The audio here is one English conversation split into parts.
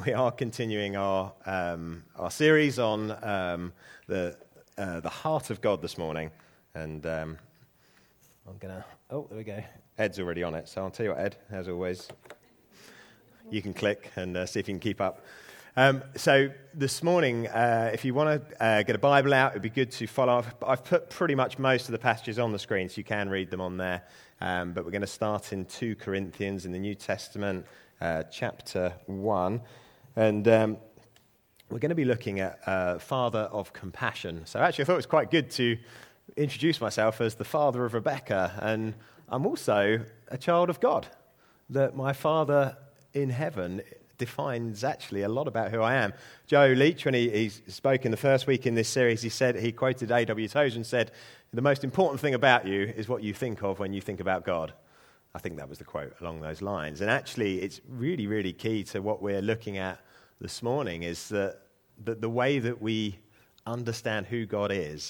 We are continuing our series on the heart of God this morning, and I'm gonna. Oh, there we go. Ed's already on it, so I'll tell you what, Ed. As always, you can click and see if you can keep up. So this morning, if you want to get a Bible out, it'd be good to follow. I've put pretty much most of the passages on the screen, so you can read them on there. But we're going to start in 2 Corinthians in the New Testament, chapter 1. And we're going to be looking at Father of Compassion. So actually, I thought it was quite good to introduce myself as the father of Rebecca. And I'm also a child of God. That my Father in heaven defines actually a lot about who I am. Joe Leach, when he spoke in the first week in this series, he quoted A.W. Tozer and said, "The most important thing about you is what you think of when you think about God." I think that was the quote along those lines. And actually, it's really, really key to what we're looking at this morning is that the way that we understand who God is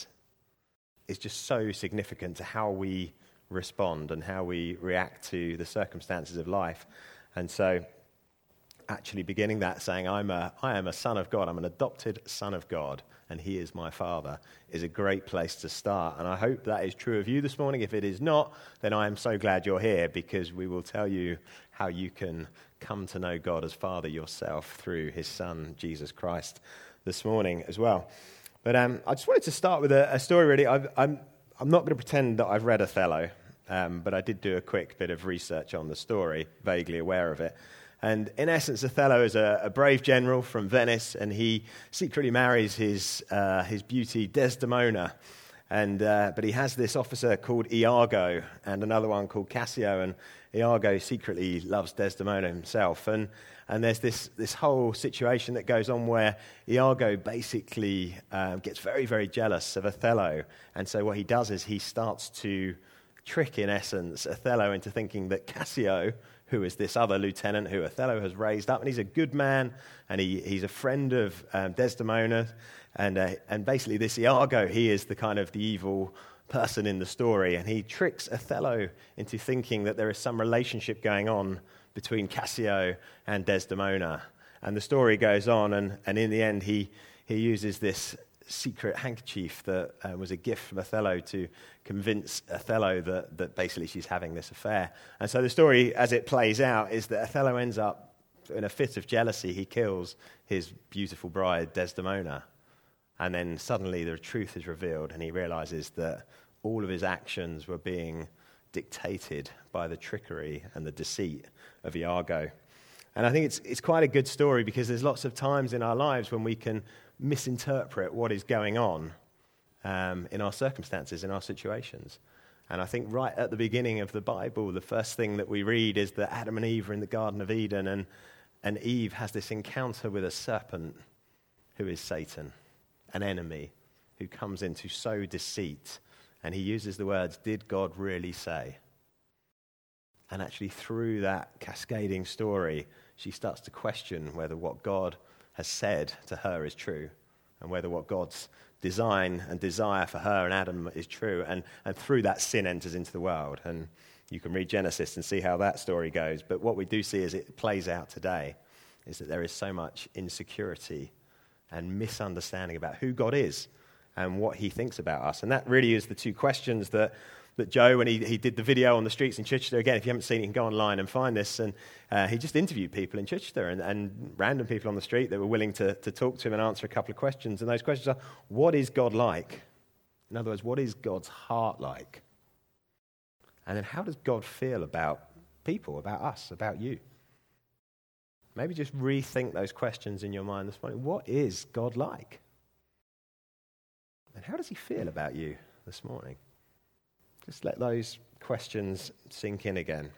just so significant to how we respond and how we react to the circumstances of life. And so actually beginning that saying, I am a son of God, I'm an adopted son of God, and he is my father, is a great place to start. And I hope that is true of you this morning. If it is not, then I am so glad you're here, because we will tell you how you can come to know God as Father yourself through his Son, Jesus Christ, this morning as well. But I just wanted to start with a story, really. I'm not going to pretend that I've read Othello, but I did do a quick bit of research on the story, vaguely aware of it. And in essence, Othello is a brave general from Venice, and he secretly marries his beauty Desdemona. But he has this officer called Iago and another one called Cassio, and Iago secretly loves Desdemona himself. And there's this whole situation that goes on where Iago basically gets very, very jealous of Othello. And so what he does is he starts to trick, in essence, Othello into thinking that Cassio, who is this other lieutenant who Othello has raised up, and he's a good man, and he's a friend of Desdemona, and basically this Iago, he is the evil person in the story, and he tricks Othello into thinking that there is some relationship going on between Cassio and Desdemona. And the story goes on, and in the end he uses this secret handkerchief that was a gift from Othello to convince Othello that basically she's having this affair. And so the story, as it plays out, is that Othello ends up, in a fit of jealousy, he kills his beautiful bride, Desdemona. And then suddenly the truth is revealed, and he realizes that all of his actions were being dictated by the trickery and the deceit of Iago. And I think it's quite a good story, because there's lots of times in our lives when we can misinterpret what is going on in our circumstances, in our situations. And I think right at the beginning of the Bible, the first thing that we read is that Adam and Eve are in the Garden of Eden, and Eve has this encounter with a serpent who is Satan, an enemy who comes in to sow deceit. And he uses the words, "Did God really say?" And actually through that cascading story, she starts to question whether what God has said to her is true, and whether what God's design and desire for her and Adam is true. And through that, sin enters into the world. And you can read Genesis and see how that story goes. But what we do see as it plays out today is that there is so much insecurity and misunderstanding about who God is and what he thinks about us. And that really is the two questions that Joe, when he did the video on the streets in Chichester, again, if you haven't seen it, you can go online and find this, and he just interviewed people in Chichester and random people on the street that were willing to talk to him and answer a couple of questions. And those questions are, what is God like? In other words, what is God's heart like? And then how does God feel about people, about us, about you? Maybe just rethink those questions in your mind this morning. What is God like? And how does he feel about you this morning? Just let those questions sink in again.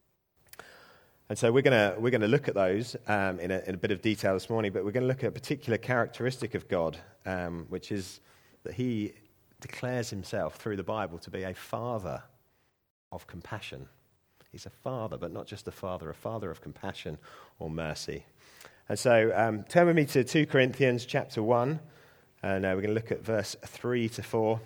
And so we're going to look at those in a bit of detail this morning, but we're going to look at a particular characteristic of God, which is that he declares himself through the Bible to be a father of compassion. He's a father, but not just a father of compassion or mercy. And so turn with me to 2 Corinthians chapter 1, and we're going to look at verse 3 to 4.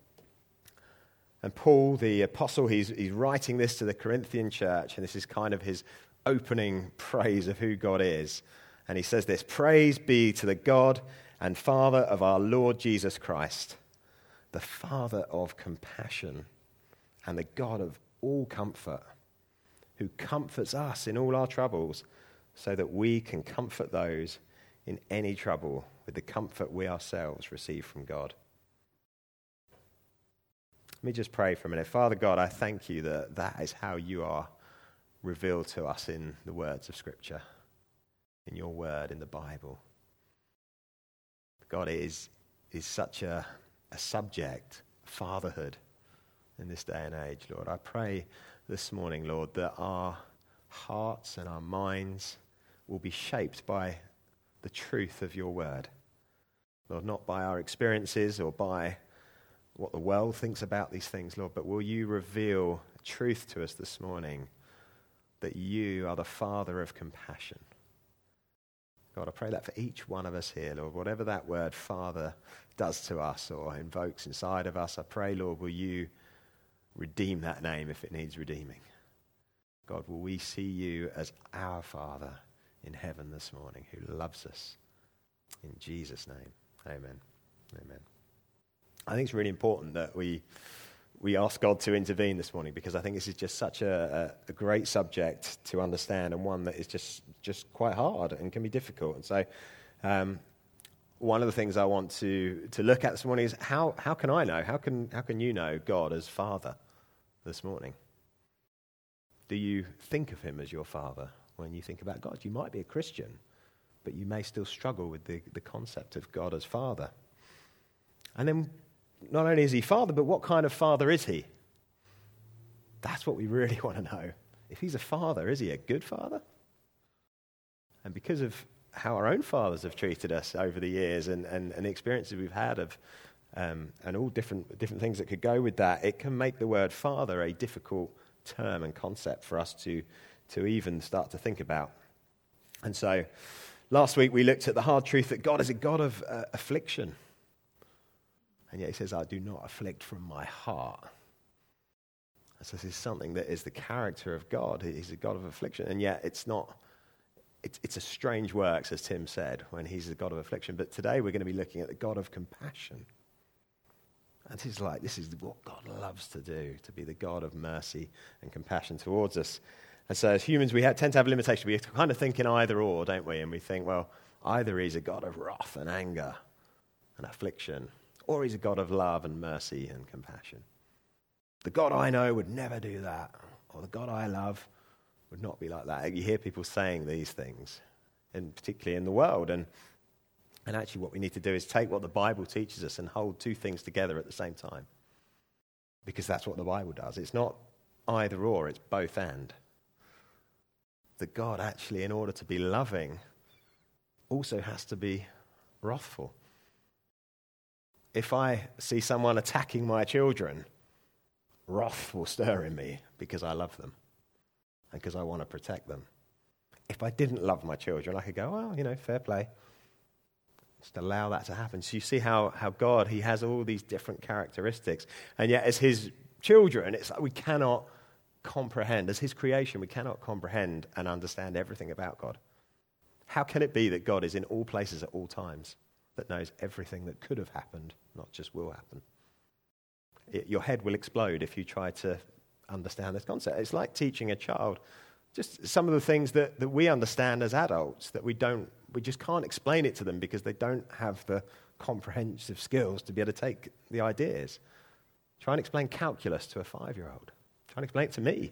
And Paul, the apostle, he's writing this to the Corinthian church, and this is kind of his opening praise of who God is. And he says this: "Praise be to the God and Father of our Lord Jesus Christ, the Father of compassion and the God of all comfort, who comforts us in all our troubles, so that we can comfort those in any trouble with the comfort we ourselves receive from God." Let me just pray for a minute. Father God, I thank you that that is how you are revealed to us in the words of Scripture, in your word, in the Bible. God, it is such a subject, fatherhood, in this day and age, Lord. I pray this morning, Lord, that our hearts and our minds will be shaped by the truth of your word. Lord, not by our experiences or by what the world thinks about these things, Lord, but will you reveal truth to us this morning that you are the Father of compassion. God, I pray that for each one of us here, Lord, whatever that word Father does to us or invokes inside of us, I pray, Lord, will you redeem that name if it needs redeeming. God, will we see you as our Father in heaven this morning who loves us? In Jesus' name, amen. Amen. I think it's really important that we ask God to intervene this morning, because I think this is just such a great subject to understand, and one that is just quite hard and can be difficult. And so one of the things I want to look at this morning is how can I know? How can you know God as Father this morning? Do you think of him as your Father when you think about God? You might be a Christian, but you may still struggle with the concept of God as Father. And then not only is he Father, but what kind of Father is he? That's what we really want to know. If he's a Father, is he a good Father? And because of how our own fathers have treated us over the years and the experiences we've had of and all different things that could go with that, it can make the word Father a difficult term and concept for us to even start to think about. And so last week we looked at the hard truth that God is a God of affliction. And yet he says, "I do not afflict from my heart." So this is something that is the character of God. He's a God of affliction. And yet it's not, it's a strange works, as Tim said, when he's the God of affliction. But today we're going to be looking at the God of compassion. And this is what God loves to do, to be the God of mercy and compassion towards us. And so as humans, we tend to have a limitation. We kind of think in either or, don't we? And we think, well, either he's a God of wrath and anger and affliction, or he's a God of love and mercy and compassion. The God I know would never do that, or the God I love would not be like that. You hear people saying these things, and particularly in the world. And actually what we need to do is take what the Bible teaches us and hold two things together at the same time. Because that's what the Bible does. It's not either or, it's both and. That God actually, in order to be loving, also has to be wrathful. If I see someone attacking my children, wrath will stir in me because I love them and because I want to protect them. If I didn't love my children, I could go, well, fair play. Just allow that to happen. So you see how God, he has all these different characteristics. And yet as his children, it's like we cannot comprehend. As his creation, we cannot comprehend and understand everything about God. How can it be that God is in all places at all times, that knows everything that could have happened, not just will happen? Your head will explode if you try to understand this concept. It's like teaching a child just some of the things that we understand as adults that we just can't explain it to them because they don't have the comprehensive skills to be able to take the ideas. Try and explain calculus to a 5-year-old. Try and explain it to me.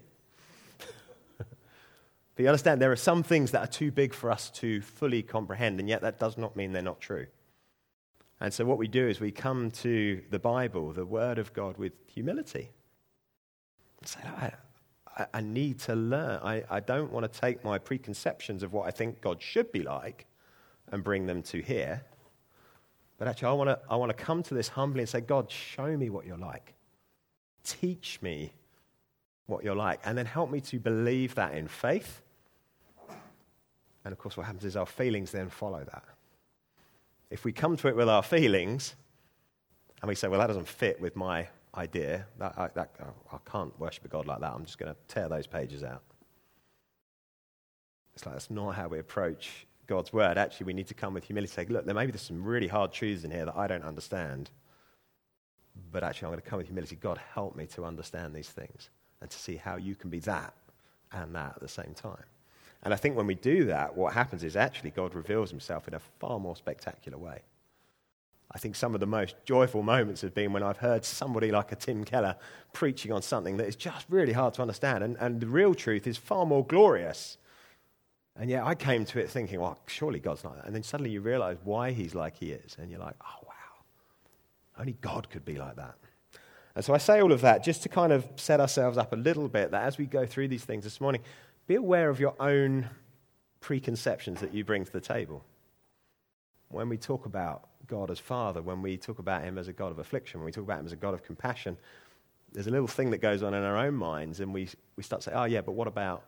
But you understand, there are some things that are too big for us to fully comprehend, and yet that does not mean they're not true. And so what we do is we come to the Bible, the Word of God, with humility. And say, I need to learn. I don't want to take my preconceptions of what I think God should be like and bring them to here. But actually, I want to come to this humbly and say, God, show me what you're like. Teach me what you're like. And then help me to believe that in faith. And of course, what happens is our feelings then follow that. If we come to it with our feelings, and we say, well, that doesn't fit with my idea, I can't worship a God like that, I'm just going to tear those pages out. It's like that's not how we approach God's word, actually we need to come with humility and say, look, maybe there's some really hard truths in here that I don't understand, but actually I'm going to come with humility. God, help me to understand these things and to see how you can be that and that at the same time. And I think when we do that, what happens is actually God reveals himself in a far more spectacular way. I think some of the most joyful moments have been when I've heard somebody like a Tim Keller preaching on something that is just really hard to understand, and the real truth is far more glorious. And yet I came to it thinking, well, surely God's like that. And then suddenly you realize why he's like he is. And you're like, oh, wow, only God could be like that. And so I say all of that just to kind of set ourselves up a little bit that as we go through these things this morning, be aware of your own preconceptions that you bring to the table. When we talk about God as Father, when we talk about him as a God of affliction, when we talk about him as a God of compassion, there's a little thing that goes on in our own minds, and we start to say, oh yeah, but what about?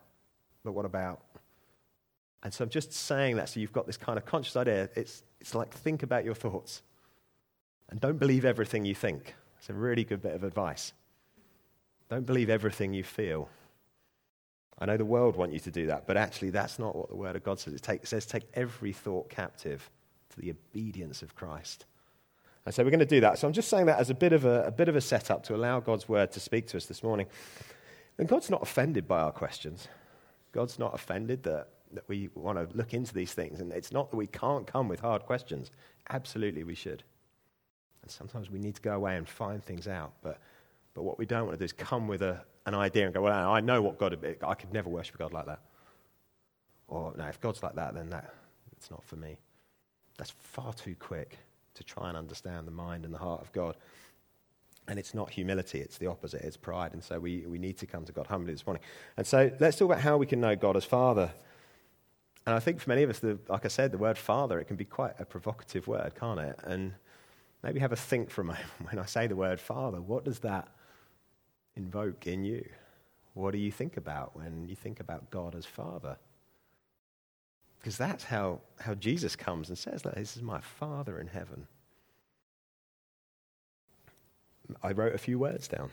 And so I'm just saying that so you've got this kind of conscious idea. It's like, think about your thoughts and don't believe everything you think. It's a really good bit of advice. Don't believe everything you feel. I know the world want you to do that, but actually that's not what the Word of God says. It says take every thought captive to the obedience of Christ. And so we're going to do that. So I'm just saying that as a bit of a setup to allow God's Word to speak to us this morning. And God's not offended by our questions. God's not offended that we want to look into these things. And it's not that we can't come with hard questions. Absolutely we should. And sometimes we need to go away and find things out. But what we don't want to do is come with an idea and go, well, I know what God would be. I could never worship a God like that. Or, no, if God's like that, then it's not for me. That's far too quick to try and understand the mind and the heart of God. And it's not humility, it's the opposite, it's pride. And so we need to come to God humbly this morning. And so let's talk about how we can know God as Father. And I think for many of us, like I said, the word Father, it can be quite a provocative word, can't it? And maybe have a think for a moment. When I say the word Father, what does that invoke in you? What do you think about when you think about God as Father? Because that's how Jesus comes and says, this is my Father in heaven. I wrote a few words down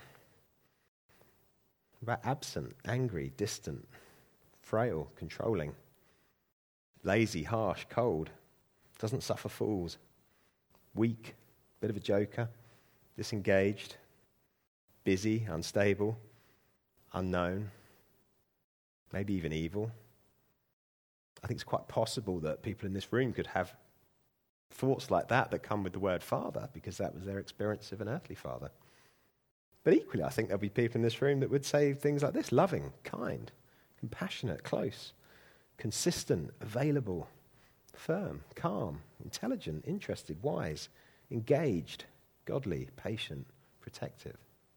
about absent, angry, distant, frail, controlling, lazy, harsh, cold, doesn't suffer fools, weak, bit of a joker, disengaged, busy, unstable, unknown, maybe even evil. I think it's quite possible that people in this room could have thoughts like that come with the word Father, because that was their experience of an earthly father. But equally, I think there'll be people in this room that would say things like this: loving, kind, compassionate, close, consistent, available, firm, calm, intelligent, interested, wise, engaged, godly, patient, protective.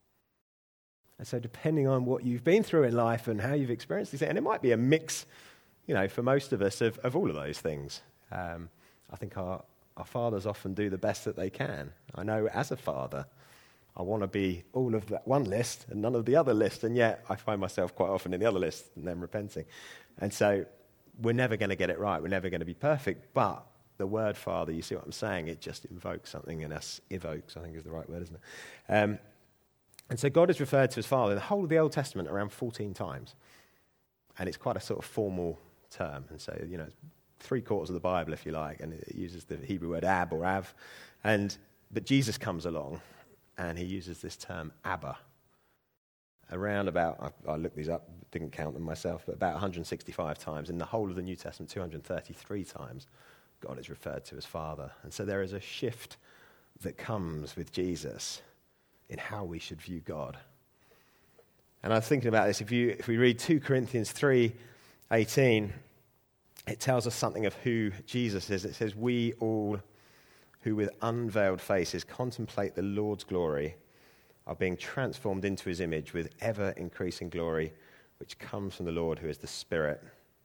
And so depending on what you've been through in life and how you've experienced these things, and it might be a mix, for most of us, of all of those things. I think our fathers often do the best that they can. I know as a father, I want to be all of that one list and none of the other list, and yet I find myself quite often in the other list and then repenting. And so we're never going to get it right. We're never going to be perfect. But the word Father, you see what I'm saying? It just invokes something in us. Evokes, I think is the right word, isn't it? And so God is referred to as Father in the whole of the Old Testament around 14 times. And it's quite a sort of formal term. And so, it's 3/4 of the Bible, if you like, and it uses the Hebrew word ab or av. But Jesus comes along and he uses this term Abba. Around about, I looked these up, didn't count them myself, but about 165 times. In the whole of the New Testament, 233 times, God is referred to as Father. And so there is a shift that comes with Jesus in how we should view God. And I was thinking about this. If we read 2 Corinthians 3:18, it tells us something of who Jesus is. It says, we all who with unveiled faces contemplate the Lord's glory are being transformed into his image with ever-increasing glory, which comes from the Lord who is the Spirit.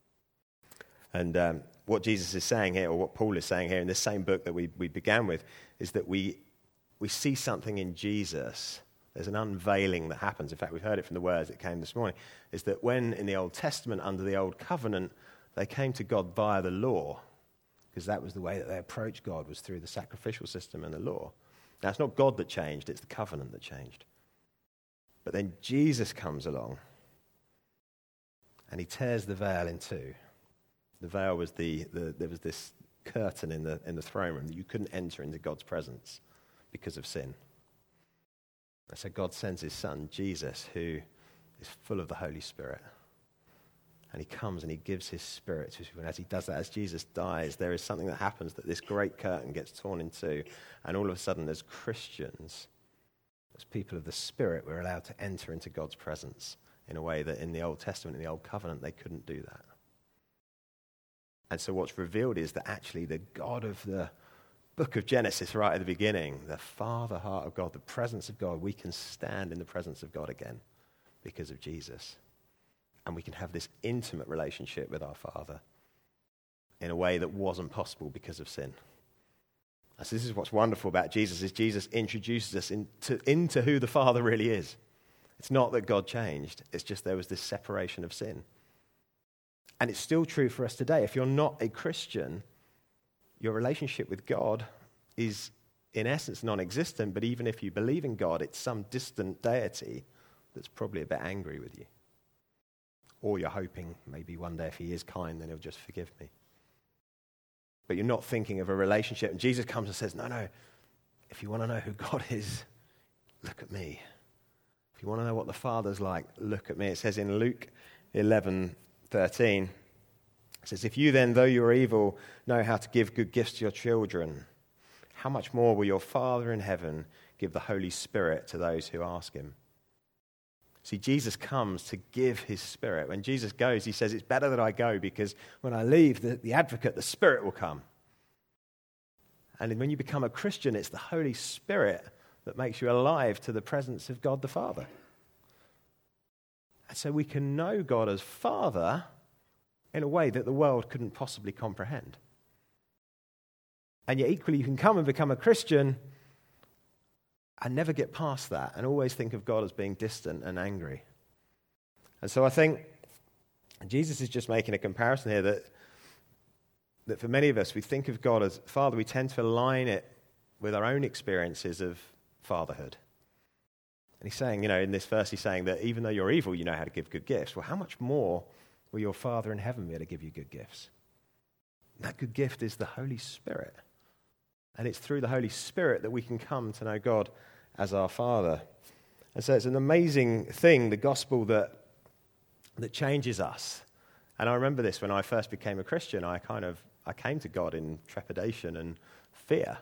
And what Jesus is saying here, or what Paul is saying here in this same book that we began with, is that we see something in Jesus. There's an unveiling that happens. In fact, we've heard it from the words that came this morning, is that when in the Old Testament, under the Old Covenant, they came to God via the law, because that was the way that they approached God, was through the sacrificial system and the law. Now, it's not God that changed, it's the covenant that changed. But then Jesus comes along, and he tears the veil in two. The veil was there was this curtain in the throne room that you couldn't enter into God's presence because of sin. And so God sends his son, Jesus, who is full of the Holy Spirit. And he comes and he gives his spirit to us. And as he does that, as Jesus dies, there is something that happens, that this great curtain gets torn in two. And all of a sudden, as Christians, as people of the Spirit, we're allowed to enter into God's presence in a way that in the Old Testament, in the Old Covenant, they couldn't do that. And so what's revealed is that actually the God of the book of Genesis right at the beginning, the Father heart of God, the presence of God, we can stand in the presence of God again because of Jesus. And we can have this intimate relationship with our Father in a way that wasn't possible because of sin. And so this is what's wonderful about Jesus, is Jesus introduces us into who the Father really is. It's not that God changed, it's just there was this separation of sin. And it's still true for us today. If you're not a Christian, your relationship with God is in essence non-existent, but even if you believe in God, it's some distant deity that's probably a bit angry with you. Or you're hoping maybe one day if he is kind, then he'll just forgive me. But you're not thinking of a relationship. And Jesus comes and says, no, if you want to know who God is, look at me. If you want to know what the Father's like, look at me. It says in Luke 11:13, it says, if you then, though you are evil, know how to give good gifts to your children, how much more will your Father in heaven give the Holy Spirit to those who ask him? See, Jesus comes to give his Spirit. When Jesus goes, he says, it's better that I go because when I leave, the advocate, the Spirit will come. And when you become a Christian, it's the Holy Spirit that makes you alive to the presence of God the Father. And so we can know God as Father in a way that the world couldn't possibly comprehend. And yet equally, you can come and become a Christian and never get past that and always think of God as being distant and angry. And so I think Jesus is just making a comparison here that for many of us, we think of God as Father, we tend to align it with our own experiences of fatherhood. And he's saying, in this verse, he's saying that even though you're evil, you know how to give good gifts. Well, how much more will your Father in heaven be able to give you good gifts? And that good gift is the Holy Spirit. And it's through the Holy Spirit that we can come to know God as our Father. And so it's an amazing thing, the gospel that changes us. And I remember this when I first became a Christian. I came to God in trepidation and fear.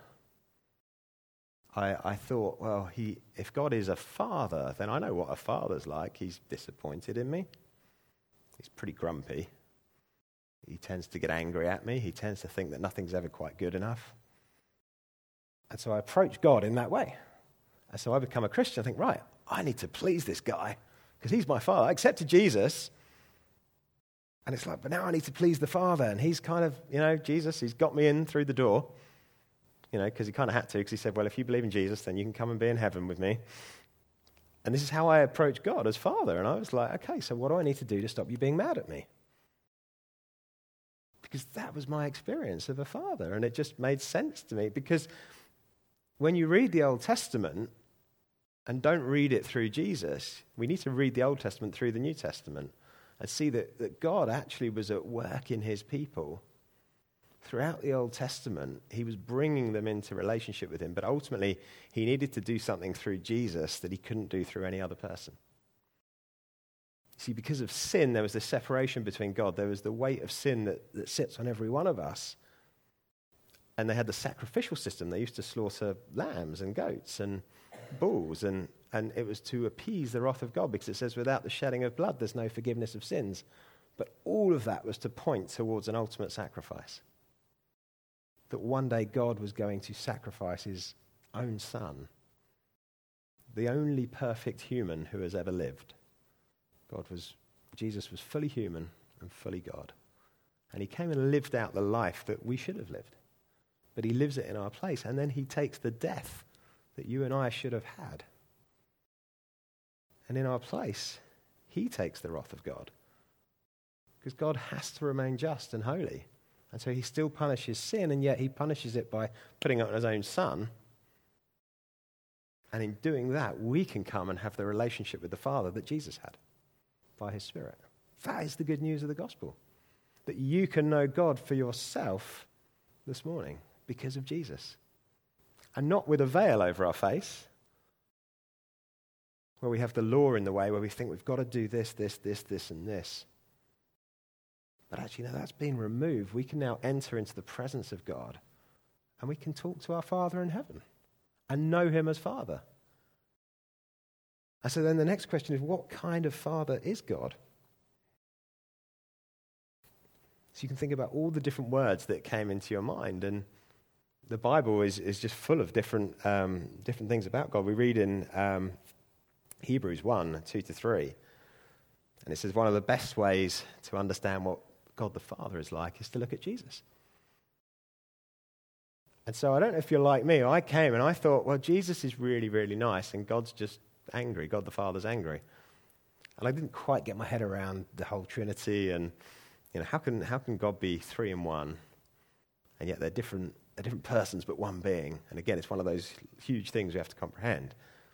I thought, well, if God is a father, then I know what a father's like. He's disappointed in me. He's pretty grumpy. He tends to get angry at me. He tends to think that nothing's ever quite good enough. And so I approach God in that way. And so I become a Christian. I think, right, I need to please this guy because he's my Father. I accepted Jesus. And it's like, but now I need to please the Father. And he's kind of, Jesus, he's got me in through the door, because he kind of had to, because he said, well, if you believe in Jesus, then you can come and be in heaven with me. And this is how I approach God as Father. And I was like, okay, so what do I need to do to stop you being mad at me? Because that was my experience of a father. And it just made sense to me. Because when you read the Old Testament and don't read it through Jesus, we need to read the Old Testament through the New Testament and see that God actually was at work in his people. Throughout the Old Testament, he was bringing them into relationship with him, but ultimately he needed to do something through Jesus that he couldn't do through any other person. See, because of sin, there was this separation between God. There was the weight of sin that sits on every one of us. And they had the sacrificial system. They used to slaughter lambs and goats and bulls, and it was to appease the wrath of God, because it says without the shedding of blood, there's no forgiveness of sins. But all of that was to point towards an ultimate sacrifice. That one day God was going to sacrifice his own son, the only perfect human who has ever lived. Jesus was fully human and fully God. And he came and lived out the life that we should have lived. But he lives it in our place. And then he takes the death that you and I should have had. And in our place, he takes the wrath of God. Because God has to remain just and holy. And so he still punishes sin, and yet he punishes it by putting it on his own son. And in doing that, we can come and have the relationship with the Father that Jesus had by his Spirit. That is the good news of the gospel. that you can know God for yourself this morning because of Jesus. And not with a veil over our face, where we have the law in the way, where we think we've got to do this, and this. But actually, no, that's been removed. We can now enter into the presence of God, and we can talk to our Father in heaven and know him as Father. And so then the next question is, what kind of Father is God? So you can think about all the different words that came into your mind, and the Bible is just full of different things about God. We read in Hebrews 1, 2-3, and it says one of the best ways to understand what God the Father is like is to look at Jesus. And so I don't know if you're like me. I came and I thought, well, Jesus is really, really nice, and God's just angry. God the Father's angry. And I didn't quite get my head around the whole Trinity, and how can God be three in one, and yet they're different persons but one being? And again, it's one of those huge things we have to comprehend.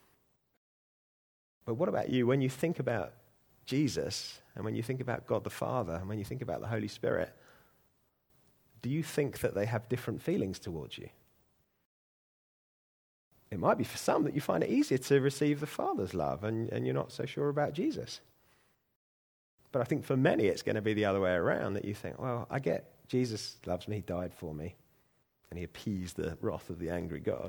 But what about you? When you think about Jesus, and when you think about God the Father, and when you think about the Holy Spirit, do you think that they have different feelings towards you? It might be for some that you find it easier to receive the Father's love, and you're not so sure about Jesus. But I think for many it's going to be the other way around, that you think, well, I get Jesus loves me, he died for me, and he appeased the wrath of the angry God.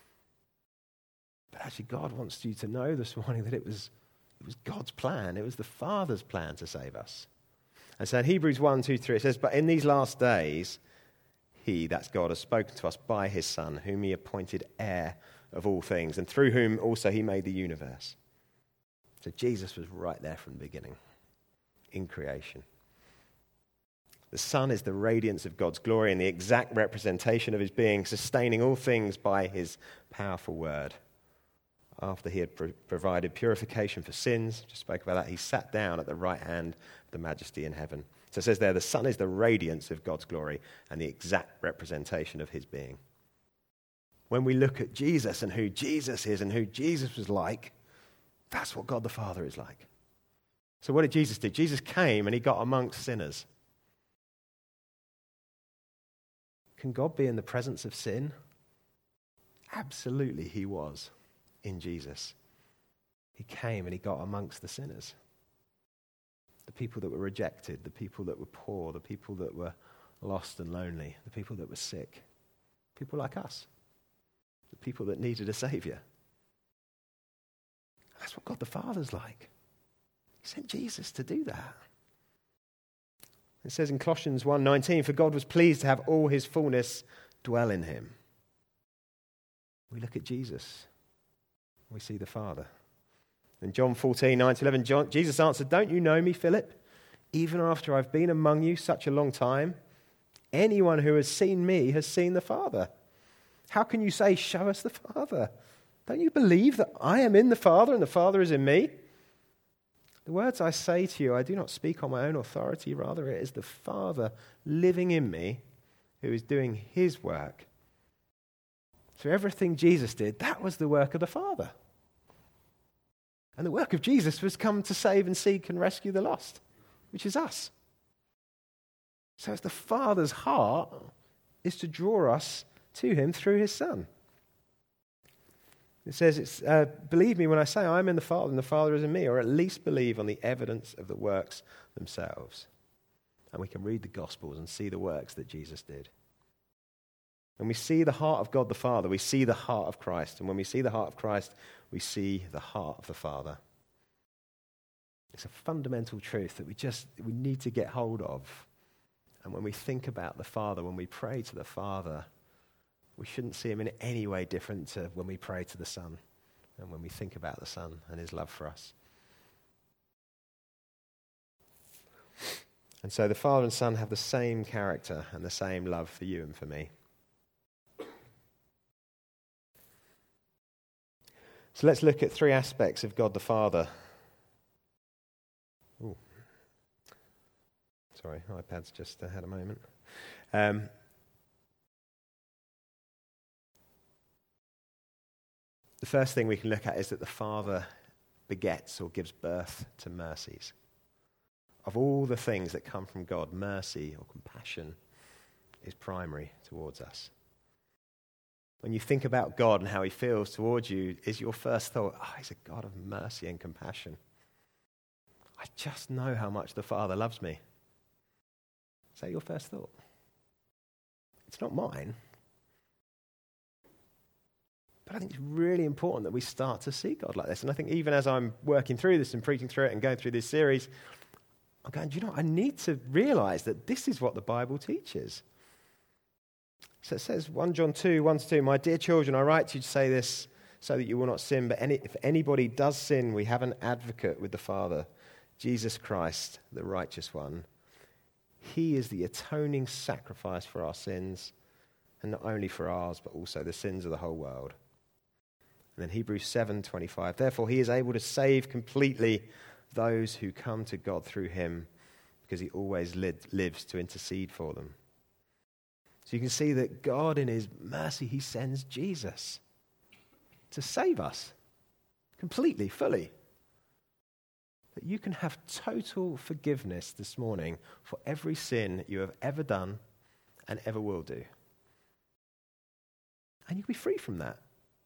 But actually God wants you to know this morning that it was God's plan. It was the Father's plan to save us. And so in Hebrews 1, 2, 3, it says, but in these last days, he, that's God, has spoken to us by his Son, whom he appointed heir of all things, and through whom also he made the universe. So Jesus was right there from the beginning, in creation. The Son is the radiance of God's glory and the exact representation of his being, sustaining all things by his powerful word. After he had provided purification for sins, just spoke about that, he sat down at the right hand of the majesty in heaven. So it says there, the Son is the radiance of God's glory and the exact representation of his being. When we look at Jesus and who Jesus is and who Jesus was like, that's what God the Father is like. So what did Jesus do? Jesus came and he got amongst sinners. Can God be in the presence of sin? Absolutely he was. In Jesus, he came and he got amongst the sinners, the people that were rejected, the people that were poor, the people that were lost and lonely, the people that were sick, people like us, the people that needed a savior. That's what God the Father's like. He sent Jesus to do that. It says in Colossians 1:19, for God was pleased to have all his fullness dwell in him. We look at Jesus. We see the Father. In John 14:9-11, Jesus answered, don't you know me, Philip? Even after I've been among you such a long time, anyone who has seen me has seen the Father. How can you say, show us the Father? Don't you believe that I am in the Father and the Father is in me? The words I say to you, I do not speak on my own authority. Rather, it is the Father living in me who is doing his work. So everything Jesus did, that was the work of the Father. And the work of Jesus was come to save and seek and rescue the lost, which is us. So it's the Father's heart is to draw us to him through his Son. It says, believe me when I say I'm in the Father and the Father is in me, or at least believe on the evidence of the works themselves. And we can read the Gospels and see the works that Jesus did. When we see the heart of God the Father, we see the heart of Christ. And when we see the heart of Christ, we see the heart of the Father. It's a fundamental truth that we need to get hold of. And when we think about the Father, when we pray to the Father, we shouldn't see him in any way different to when we pray to the Son and when we think about the Son and his love for us. And so the Father and Son have the same character and the same love for you and for me. So let's look at three aspects of God the Father. Ooh. Sorry, iPad's just had a moment. The first thing we can look at is that the Father begets or gives birth to mercies. of all the things that come from God, mercy or compassion is primary towards us. When you think about God and how he feels towards you, is your first thought, he's a God of mercy and compassion. I just know how much the Father loves me. Is that your first thought? It's not mine. But I think it's really important that we start to see God like this. And I think even as I'm working through this and preaching through it and going through this series, I'm going, I need to realize that this is what the Bible teaches. So it says, 1 John 2, 1-2, my dear children, I write to you to say this so that you will not sin. But if anybody does sin, we have an advocate with the Father, Jesus Christ, the righteous one. He is the atoning sacrifice for our sins, and not only for ours, but also the sins of the whole world. And then Hebrews 7:25, therefore he is able to save completely those who come to God through him, because he always lives to intercede for them. So you can see that God in his mercy, he sends Jesus to save us completely, fully. That you can have total forgiveness this morning for every sin you have ever done and ever will do. And you'll be free from that.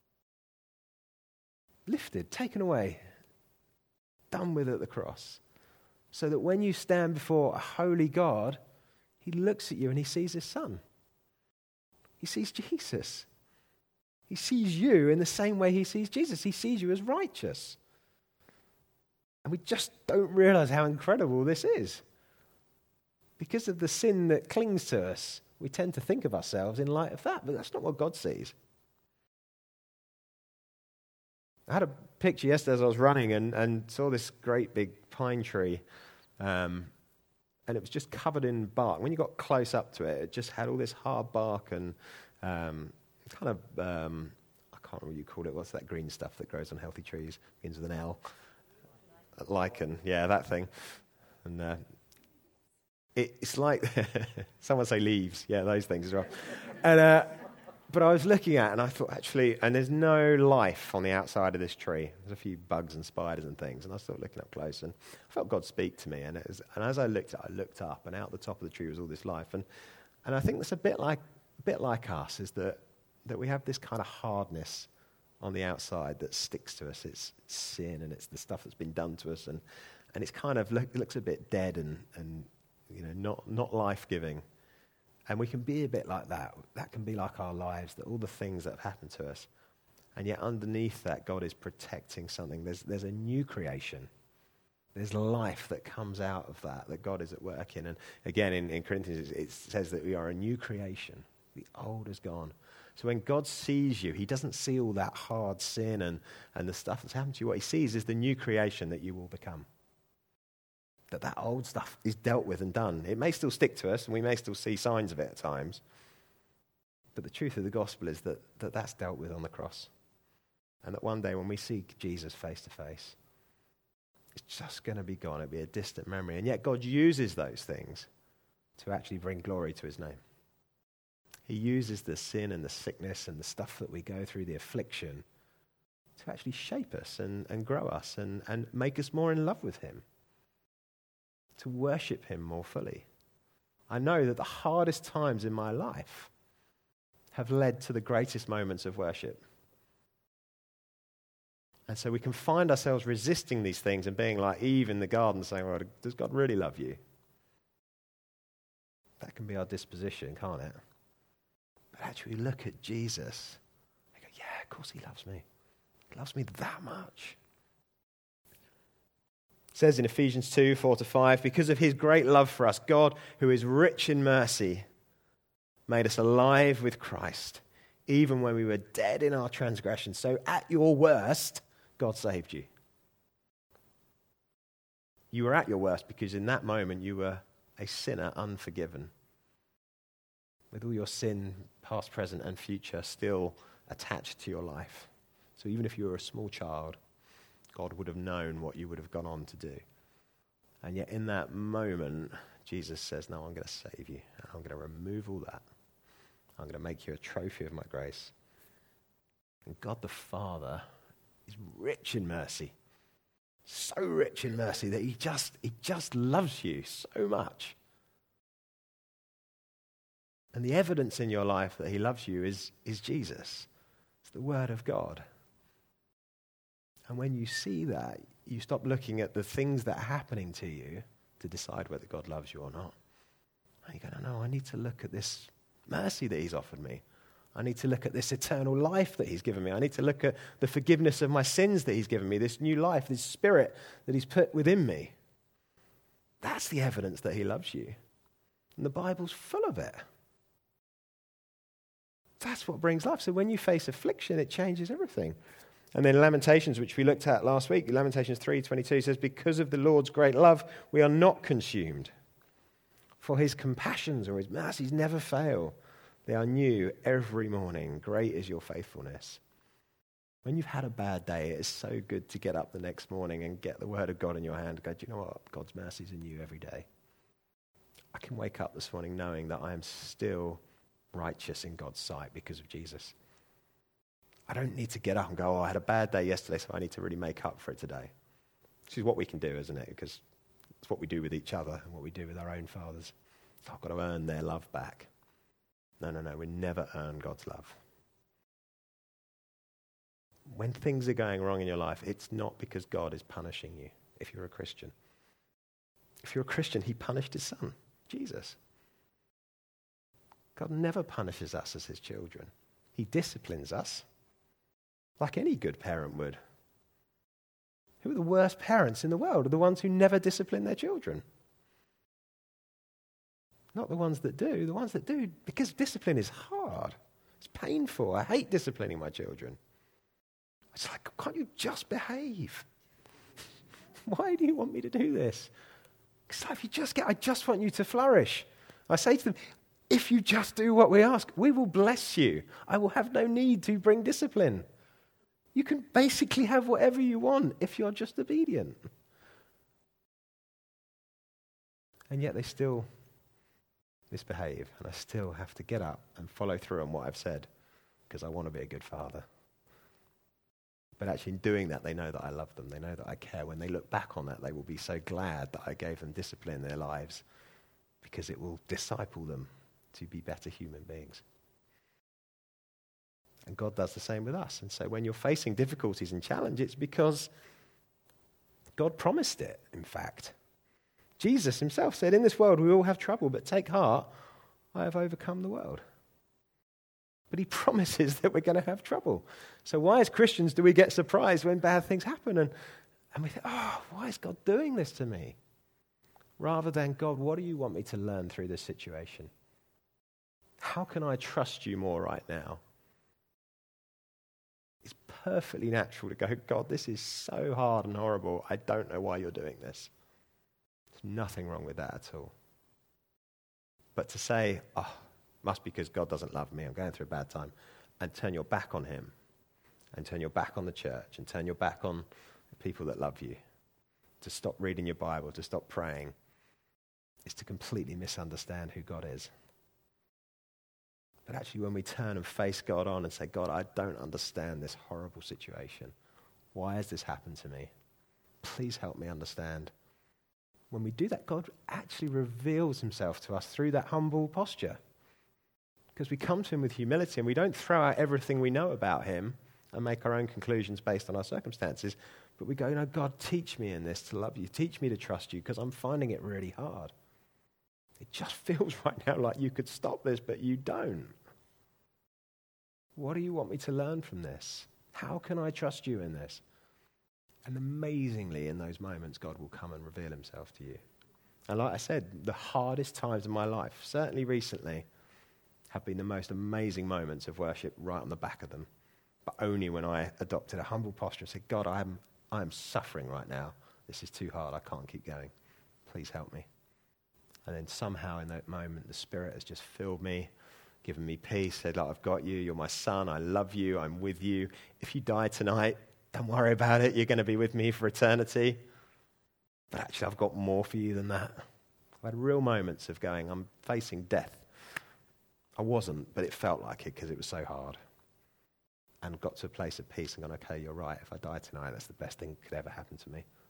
Lifted, taken away, done with at the cross. So that when you stand before a holy God, he looks at you and he sees his son. He sees Jesus. He sees you in the same way he sees Jesus. He sees you as righteous. And we just don't realize how incredible this is. Because of the sin that clings to us, we tend to think of ourselves in light of that, but that's not what God sees. I had a picture yesterday as I was running and saw this great big pine tree, and it was just covered in bark. When you got close up to it, it just had all this hard bark and I can't remember what you call it. What's that green stuff that grows on healthy trees? Begins with an L. Lichen, yeah, that thing. And it's like, someone say leaves, yeah, those things as well. And but I was looking at it and I thought, actually, and there's no life on the outside of this tree. There's a few bugs and spiders and things. And I was sort of looking up close and I felt God speak to me. And as I looked up, and out the top of the tree was all this life. And I think that's a bit like us, is that we have this kind of hardness on the outside that sticks to us. It's sin and it's the stuff that's been done to us. And it's kind of, it looks a bit dead and not life-giving. And we can be a bit like that. That can be like our lives, that all the things that have happened to us. And yet underneath that, God is protecting something. There's a new creation. There's life that comes out of that God is at work in. And again, in Corinthians, it says that we are a new creation. The old is gone. So when God sees you, he doesn't see all that hard sin and the stuff that's happened to you. What he sees is the new creation that you will become. That old stuff is dealt with and done. It may still stick to us, and we may still see signs of it at times. But the truth of the gospel is that that's dealt with on the cross. And that one day when we see Jesus face to face, it's just going to be gone. It'll be a distant memory. And yet God uses those things to actually bring glory to his name. He uses the sin and the sickness and the stuff that we go through, the affliction, to actually shape us and grow us and make us more in love with him. To worship him more fully. I know that the hardest times in my life have led to the greatest moments of worship. And so we can find ourselves resisting these things and being like Eve in the garden saying, well, does God really love you? That can be our disposition, can't it? But actually look at Jesus. I go, yeah, of course he loves me. He loves me that much. It says in Ephesians 2, 4-5, because of his great love for us, God, who is rich in mercy, made us alive with Christ, even when we were dead in our transgressions. So at your worst, God saved you. You were at your worst because in that moment you were a sinner unforgiven. With all your sin, past, present, and future, still attached to your life. So even if you were a small child, God would have known what you would have gone on to do. And yet in that moment, Jesus says, no, I'm going to save you. And I'm going to remove all that. I'm going to make you a trophy of my grace. And God the Father is rich in mercy. so rich in mercy that he just loves you so much. And the evidence in your life that he loves you is Jesus. It's the Word of God. And when you see that, you stop looking at the things that are happening to you to decide whether God loves you or not. And you go, no, I need to look at this mercy that he's offered me. I need to look at this eternal life that he's given me. I need to look at the forgiveness of my sins that he's given me, this new life, this spirit that he's put within me. That's the evidence that he loves you. And the Bible's full of it. That's what brings life. So when you face affliction, it changes everything. And then Lamentations, which we looked at last week, Lamentations 3:22 says, because of the Lord's great love, we are not consumed. For his compassions or his mercies never fail. They are new every morning. Great is your faithfulness. When you've had a bad day, it is so good to get up the next morning and get the Word of God in your hand and go, do you know what? God's mercies are new every day. I can wake up this morning knowing that I am still righteous in God's sight because of Jesus. I don't need to get up and go, I had a bad day yesterday, so I need to really make up for it today. Which is what we can do, isn't it? Because it's what we do with each other and what we do with our own fathers. I've got to earn their love back. No, we never earn God's love. When things are going wrong in your life, it's not because God is punishing you, if you're a Christian. If you're a Christian, he punished his son, Jesus. God never punishes us as his children. He disciplines us like any good parent would. Who are the worst parents in the world? Are the ones who never discipline their children. Not the ones that do. The ones that do, because discipline is hard. It's painful. I hate disciplining my children. It's like, can't you just behave? Why do you want me to do this? Because I just want you to flourish. I say to them, if you just do what we ask, we will bless you. I will have no need to bring discipline. You can basically have whatever you want if you're just obedient. And yet they still misbehave, and I still have to get up and follow through on what I've said because I want to be a good father. But actually in doing that, they know that I love them. They know that I care. When they look back on that, they will be so glad that I gave them discipline in their lives because it will disciple them to be better human beings. And God does the same with us. And so when you're facing difficulties and challenge, it's because God promised it, in fact. Jesus himself said, in this world we all have trouble, but take heart, I have overcome the world. But he promises that we're going to have trouble. So why as Christians do we get surprised when bad things happen? And we think, why is God doing this to me? Rather than, God, what do you want me to learn through this situation? How can I trust you more right now? It's perfectly natural to go, God, this is so hard and horrible. I don't know why you're doing this. There's nothing wrong with that at all. But to say, must be because God doesn't love me, I'm going through a bad time, and turn your back on him, and turn your back on the church, and turn your back on the people that love you, to stop reading your Bible, to stop praying, is to completely misunderstand who God is. But actually when we turn and face God on and say, God, I don't understand this horrible situation. Why has this happened to me? Please help me understand. When we do that, God actually reveals himself to us through that humble posture. Because we come to him with humility and we don't throw out everything we know about him and make our own conclusions based on our circumstances. But we go, God, teach me in this to love you. Teach me to trust you because I'm finding it really hard. It just feels right now like you could stop this, but you don't. What do you want me to learn from this? How can I trust you in this? And amazingly, in those moments, God will come and reveal himself to you. And like I said, the hardest times of my life, certainly recently, have been the most amazing moments of worship right on the back of them. But only when I adopted a humble posture and said, God, I am suffering right now. This is too hard. I can't keep going. Please help me. And then somehow in that moment, the Spirit has just filled me, given me peace, said, I've got you. You're my son. I love you. I'm with you. If you die tonight, don't worry about it. You're going to be with me for eternity. But actually, I've got more for you than that. I've had real moments of going, I'm facing death. I wasn't, but it felt like it because it was so hard. And got to a place of peace and gone, okay, you're right. If I die tonight, that's the best thing that could ever happen to me.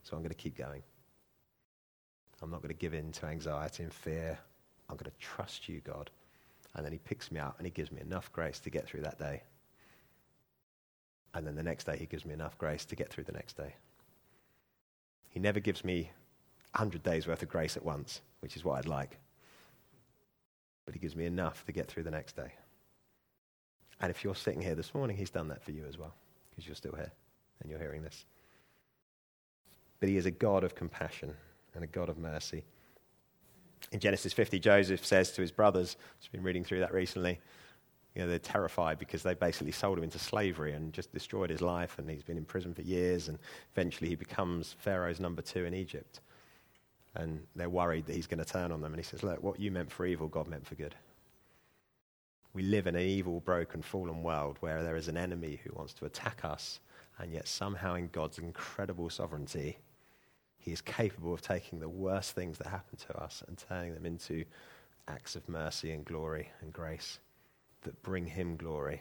So I'm going to keep going. I'm not going to give in to anxiety and fear. I'm going to trust you, God. And then he picks me up and he gives me enough grace to get through that day. And then the next day he gives me enough grace to get through the next day. He never gives me 100 days worth of grace at once, which is what I'd like. But he gives me enough to get through the next day. And if you're sitting here this morning, he's done that for you as well, because you're still here and you're hearing this. But he is a God of compassion and a God of mercy. In Genesis 50, Joseph says to his brothers, I've been reading through that recently, they're terrified because they basically sold him into slavery and just destroyed his life, and he's been in prison for years, and eventually he becomes Pharaoh's number 2 in Egypt. And they're worried that he's going to turn on them. And he says, look, what you meant for evil, God meant for good. We live in an evil, broken, fallen world where there is an enemy who wants to attack us, and yet somehow in God's incredible sovereignty, he is capable of taking the worst things that happen to us and turning them into acts of mercy and glory and grace that bring him glory.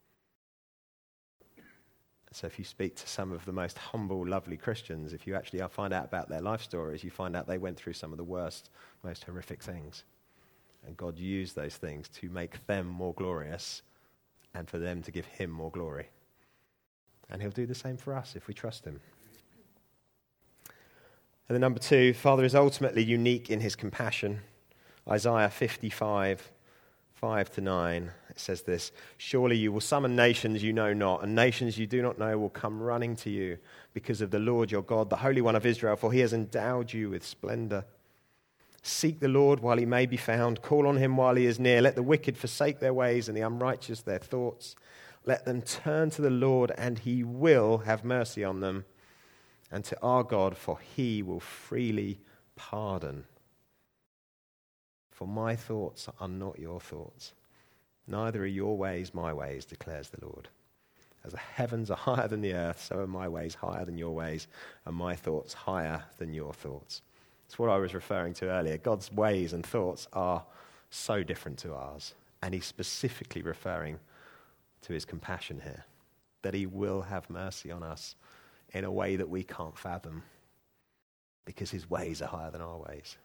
So if you speak to some of the most humble, lovely Christians, if you actually find out about their life stories, you find out they went through some of the worst, most horrific things. And God used those things to make them more glorious and for them to give him more glory. And he'll do the same for us if we trust him. And then number 2, Father is ultimately unique in his compassion. Isaiah 55, 5-9, it says this, surely you will summon nations you know not, and nations you do not know will come running to you because of the Lord your God, the Holy One of Israel, for he has endowed you with splendor. Seek the Lord while he may be found. Call on him while he is near. Let the wicked forsake their ways and the unrighteous their thoughts. Let them turn to the Lord, and he will have mercy on them, and to our God, for he will freely pardon. For my thoughts are not your thoughts, neither are your ways my ways, declares the Lord. As the heavens are higher than the earth, so are my ways higher than your ways, and my thoughts higher than your thoughts. It's what I was referring to earlier. God's ways and thoughts are so different to ours, and he's specifically referring to his compassion here, that he will have mercy on us in a way that we can't fathom, because his ways are higher than our ways.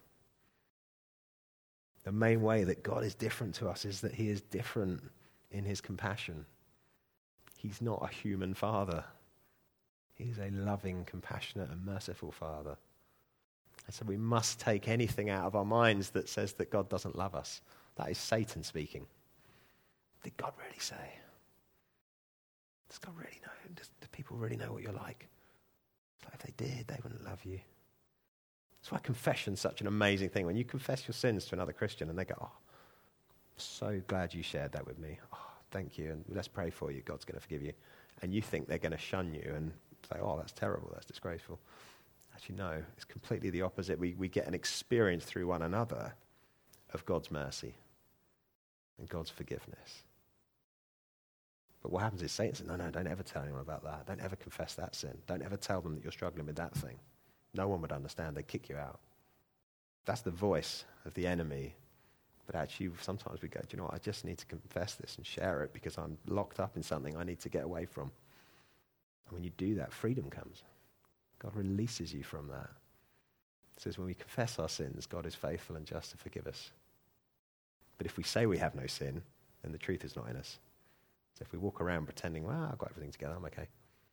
The main way that God is different to us is that he is different in his compassion. He's not a human father. He's a loving, compassionate, and merciful father. And so we must take anything out of our minds that says that God doesn't love us. That is Satan speaking. Did God really say? Does God really know? Do people really know what you're like? It's like if they did, they wouldn't love you. That's why confession's such an amazing thing. When you confess your sins to another Christian and they go, oh, so glad you shared that with me. Oh, thank you. And let's pray for you. God's going to forgive you. And you think they're going to shun you and say, oh, that's terrible. That's disgraceful. Actually, no. It's completely the opposite. We get an experience through one another of God's mercy and God's forgiveness. But what happens is Satan says, no, don't ever tell anyone about that. Don't ever confess that sin. Don't ever tell them that you're struggling with that thing. No one would understand. They'd kick you out. That's the voice of the enemy. But actually, sometimes we go, do you know what? I just need to confess this and share it because I'm locked up in something I need to get away from. And when you do that, freedom comes. God releases you from that. It says when we confess our sins, God is faithful and just to forgive us. But if we say we have no sin, then the truth is not in us. So if we walk around pretending, well, I've got everything together, I'm okay.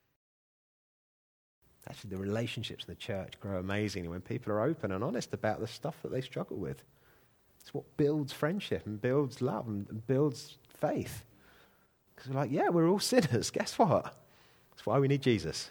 Actually, the relationships in the church grow amazingly when people are open and honest about the stuff that they struggle with. It's what builds friendship and builds love and builds faith. Because we're like, yeah, we're all sinners. Guess what? That's why we need Jesus.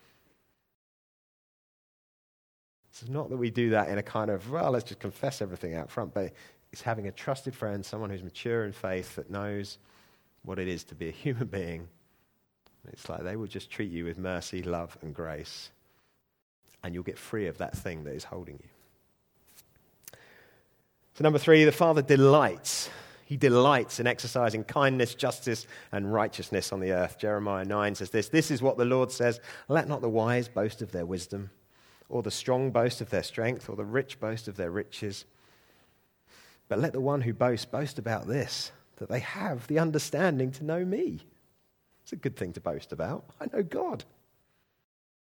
It's not that we do that in a kind of, well, let's just confess everything out front, but it's having a trusted friend, someone who's mature in faith that knows what it is to be a human being. It's like they will just treat you with mercy, love, and grace. And you'll get free of that thing that is holding you. So number 3, the Father delights. He delights in exercising kindness, justice, and righteousness on the earth. Jeremiah 9 says this, "This is what the Lord says, let not the wise boast of their wisdom, or the strong boast of their strength, or the rich boast of their riches. But let the one who boasts boast about this, that they have the understanding to know me." It's a good thing to boast about. I know God.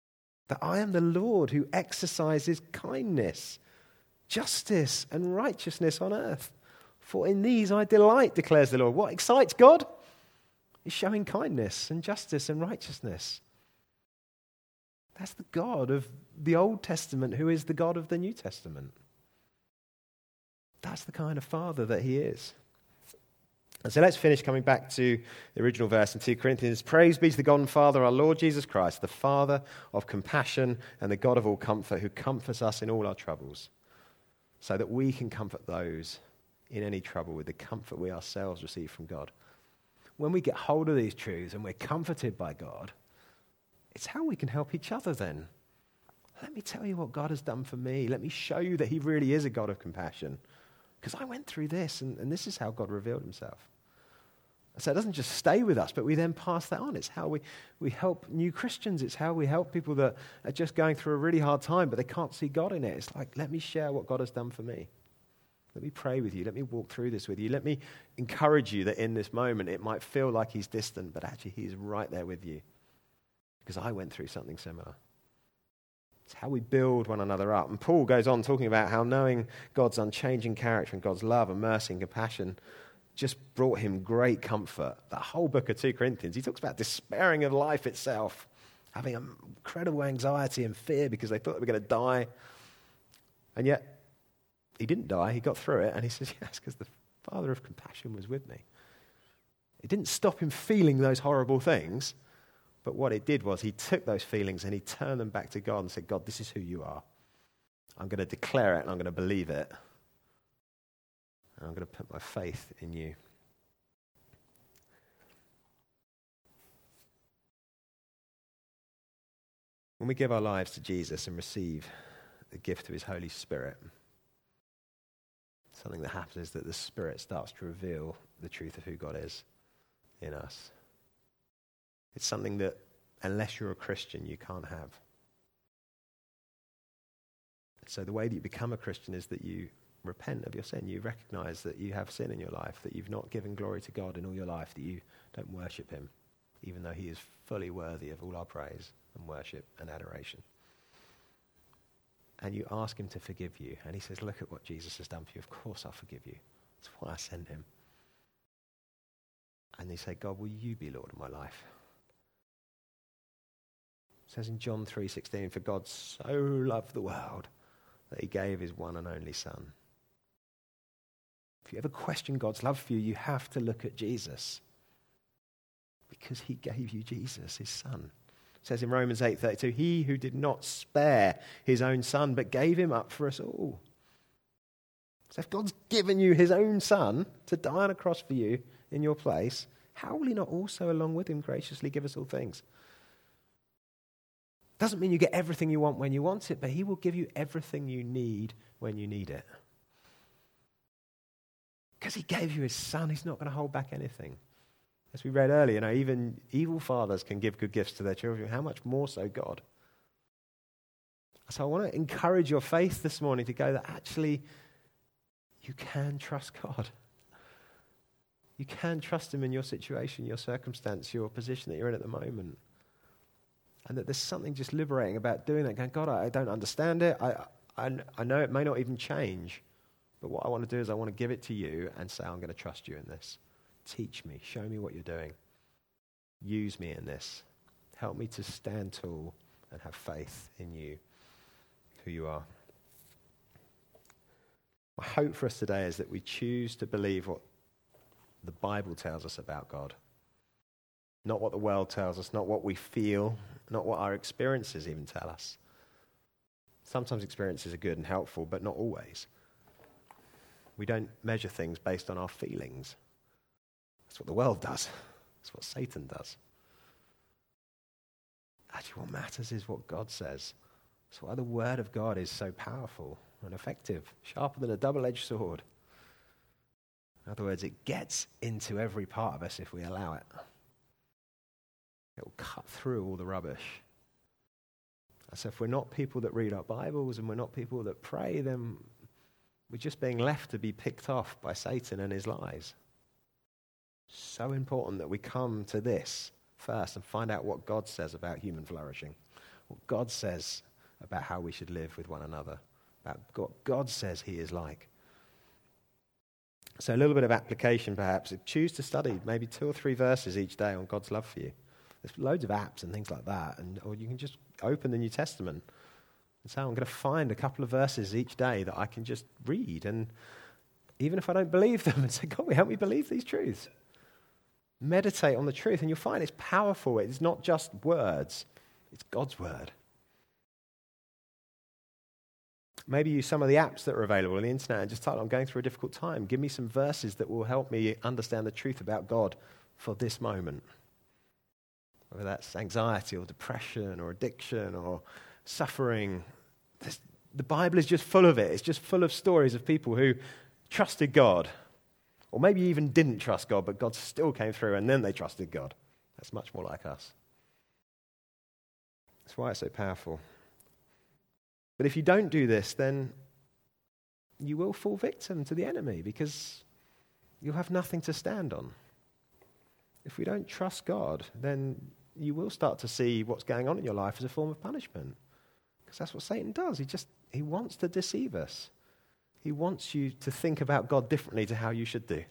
that I am the Lord who exercises kindness, justice, and righteousness on earth. For in these I delight, declares the Lord. What excites God is showing kindness and justice and righteousness. That's the God of the Old Testament who is the God of the New Testament. That's the kind of Father that he is. And so let's finish coming back to the original verse in 2 Corinthians. Praise be to the God and Father, our Lord Jesus Christ, the Father of compassion and the God of all comfort, who comforts us in all our troubles, so that we can comfort those in any trouble with the comfort we ourselves receive from God. When we get hold of these truths and we're comforted by God, it's how we can help each other then. Let me tell you what God has done for me. Let me show you that he really is a God of compassion. Because I went through this, and this is how God revealed himself. So it doesn't just stay with us, but we then pass that on. It's how we help new Christians. It's how we help people that are just going through a really hard time, but they can't see God in it. It's like, let me share what God has done for me. Let me pray with you. Let me walk through this with you. Let me encourage you that in this moment it might feel like he's distant, but actually he's right there with you. Because I went through something similar. It's how we build one another up. And Paul goes on talking about how knowing God's unchanging character and God's love and mercy and compassion just brought him great comfort. That whole book of 2 Corinthians, he talks about despairing of life itself, having incredible anxiety and fear because they thought they were going to die. And yet, he didn't die. He got through it. And he says, yes, because the Father of compassion was with me. It didn't stop him feeling those horrible things. But what it did was he took those feelings and he turned them back to God and said, God, this is who you are. I'm going to declare it and I'm going to believe it. And I'm going to put my faith in you. When we give our lives to Jesus and receive the gift of his Holy Spirit, something that happens is that the Spirit starts to reveal the truth of who God is in us. It's something that, unless you're a Christian, you can't have. So the way that you become a Christian is that you repent of your sin. You recognize that you have sin in your life, that you've not given glory to God in all your life, that you don't worship him, even though he is fully worthy of all our praise and worship and adoration. And you ask him to forgive you. And he says, look at what Jesus has done for you. Of course I'll forgive you. That's why I sent him. And you say, God, will you be Lord of my life? It says in John 3:16, for God so loved the world that he gave his one and only Son. If you ever question God's love for you, you have to look at Jesus. Because he gave you Jesus, his Son. It says in Romans 8:32, he who did not spare his own Son, but gave him up for us all. So if God's given you his own Son to die on a cross for you in your place, how will he not also along with him graciously give us all things? Doesn't mean you get everything you want when you want it, but he will give you everything you need when you need it. Because he gave you his Son, he's not going to hold back anything. As we read earlier, even evil fathers can give good gifts to their children. How much more so God? So I want to encourage your faith this morning to go that actually you can trust God. You can trust him in your situation, your circumstance, your position that you're in at the moment. And that there's something just liberating about doing that. Going, God, I don't understand it. I know it may not even change. But what I want to do is I want to give it to you and say, I'm going to trust you in this. Teach me. Show me what you're doing. Use me in this. Help me to stand tall and have faith in you, who you are. My hope for us today is that we choose to believe what the Bible tells us about God. Not what the world tells us, not what we feel, not what our experiences even tell us. Sometimes experiences are good and helpful, but not always. We don't measure things based on our feelings. That's what the world does. That's what Satan does. Actually, what matters is what God says. That's why the word of God is so powerful and effective, sharper than a double-edged sword. In other words, it gets into every part of us if we allow it. It will cut through all the rubbish. So if we're not people that read our Bibles and we're not people that pray, then we're just being left to be picked off by Satan and his lies. So important that we come to this first and find out what God says about human flourishing, what God says about how we should live with one another, about what God says he is like. So a little bit of application perhaps. Choose to study maybe 2 or 3 verses each day on God's love for you. There's loads of apps and things like that, or you can just open the New Testament and say, I'm going to find a couple of verses each day that I can just read, and even if I don't believe them, and say, God, help me believe these truths. Meditate on the truth, and you'll find it's powerful. It's not just words, it's God's word. Maybe use some of the apps that are available on the internet and just type, I'm going through a difficult time. Give me some verses that will help me understand the truth about God for this moment. Whether that's anxiety or depression or addiction or suffering. The Bible is just full of it. It's just full of stories of people who trusted God. Or maybe even didn't trust God, but God still came through and then they trusted God. That's much more like us. That's why it's so powerful. But if you don't do this, then you will fall victim to the enemy because you'll have nothing to stand on. If we don't trust God, then you will start to see what's going on in your life as a form of punishment. Because that's what Satan does. He wants to deceive us. He wants you to think about God differently to how you should do.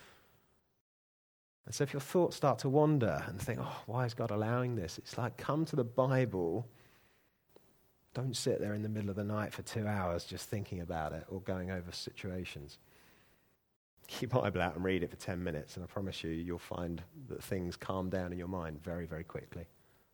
And so if your thoughts start to wander and think, why is God allowing this? It's like, come to the Bible. Don't sit there in the middle of the night for 2 hours just thinking about it or going over situations. Keep your Bible out and read it for 10 minutes, and I promise you'll find that things calm down in your mind very, very quickly.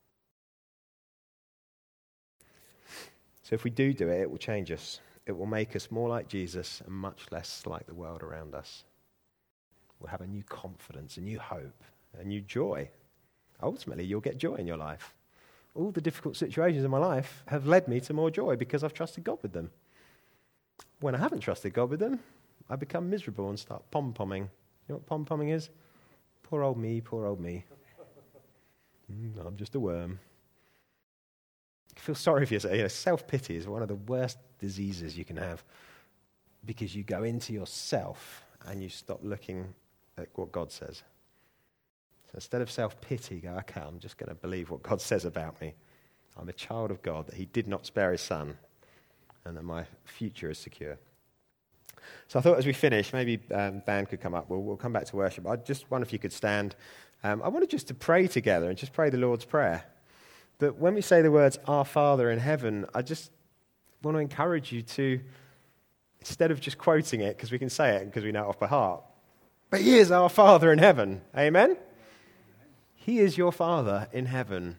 So if we do it, it will change us. It will make us more like Jesus and much less like the world around us. We'll have a new confidence, a new hope, a new joy. Ultimately, you'll get joy in your life. All the difficult situations in my life have led me to more joy because I've trusted God with them. When I haven't trusted God with them, I become miserable and start pom-pomming. You know what pom-pomming is? Poor old me, poor old me. I'm just a worm. You feel sorry for yourself. Self-pity is one of the worst diseases you can have because you go into yourself and you stop looking at what God says. So instead of self-pity, go, okay, I'm just going to believe what God says about me. I'm a child of God, that he did not spare his son, and that my future is secure. So I thought as we finish, maybe band could come up. We'll come back to worship. I just wonder if you could stand. I wanted just to pray together and just pray the Lord's Prayer. But when we say the words, Our Father in heaven, I just want to encourage you to, instead of just quoting it, because we can say it because we know it off by heart, but he is our Father in heaven. Amen? He is your Father in heaven.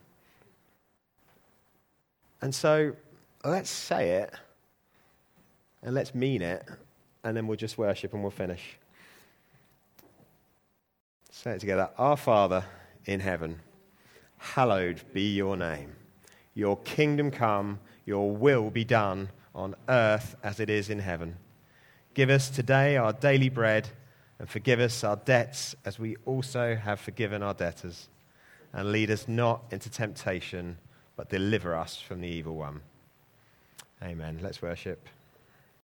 And so let's say it and let's mean it, and then we'll just worship and we'll finish. Say it together. Our Father in heaven, hallowed be your name. Your kingdom come, your will be done on earth as it is in heaven. Give us today our daily bread, and forgive us our debts as we also have forgiven our debtors. And lead us not into temptation, but deliver us from the evil one. Amen. Let's worship.